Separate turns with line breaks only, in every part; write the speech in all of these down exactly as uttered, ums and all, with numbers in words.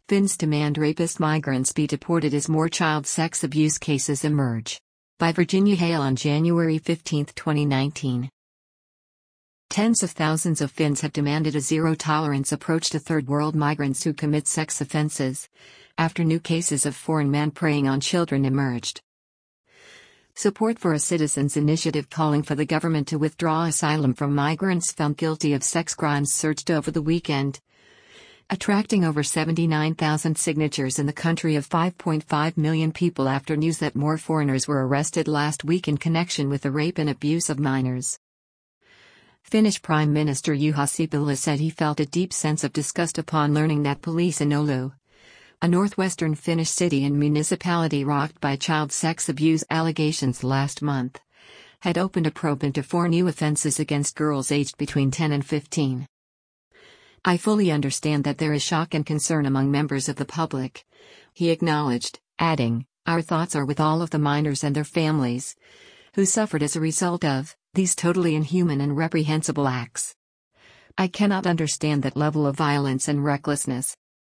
Finns demand rapist migrants be deported as more child sex abuse cases emerge. By Virginia Hale on January fifteenth, twenty nineteen. Tens of thousands of Finns have demanded a zero-tolerance approach to third-world migrants who commit sex offenses, after new cases of foreign men preying on children emerged. Support for a citizens' initiative calling for the government to withdraw asylum from migrants found guilty of sex crimes surged over the weekend, attracting over seventy-nine thousand signatures in the country of five point five million people after news that more foreigners were arrested last week in connection with the rape and abuse of minors. Finnish Prime Minister Juha Sipilä said he felt a deep sense of disgust upon learning that police in Oulu, a northwestern Finnish city and municipality rocked by child sex abuse allegations last month, had opened a probe into four new offenses against girls aged between ten and fifteen. "I fully understand that there is shock and concern among members of the public," he acknowledged, adding, "Our thoughts are with all of the minors and their families, who suffered as a result of these totally inhuman and reprehensible acts. I cannot understand that level of violence and recklessness."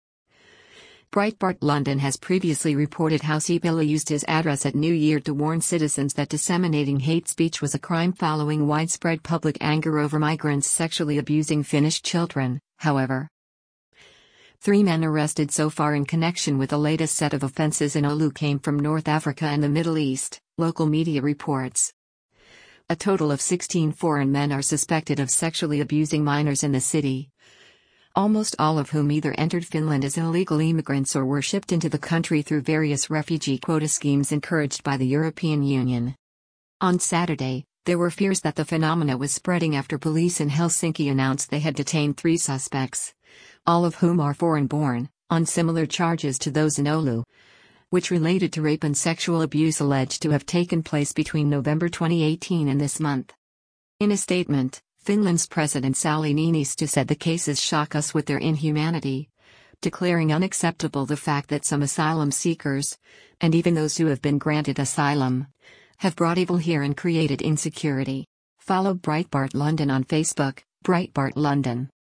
Breitbart London has previously reported how Sipilä used his address at New Year to warn citizens that disseminating hate speech was a crime following widespread public anger over migrants sexually abusing Finnish children. However, three men arrested so far in connection with the latest set of offenses in Oulu came from North Africa and the Middle East, local media reports. A total of sixteen foreign men are suspected of sexually abusing minors in the city, almost all of whom either entered Finland as illegal immigrants or were shipped into the country through various refugee quota schemes encouraged by the European Union. On Saturday, there were fears that the phenomena was spreading after police in Helsinki announced they had detained three suspects, all of whom are foreign-born, on similar charges to those in Oulu, which related to rape and sexual abuse alleged to have taken place between November twenty eighteen and this month. In a statement, Finland's President Sauli Niinistö said the cases shock us with their inhumanity, declaring unacceptable the fact that some asylum seekers, and even those who have been granted asylum, have brought evil here and created insecurity. Follow Breitbart London on Facebook, Breitbart London.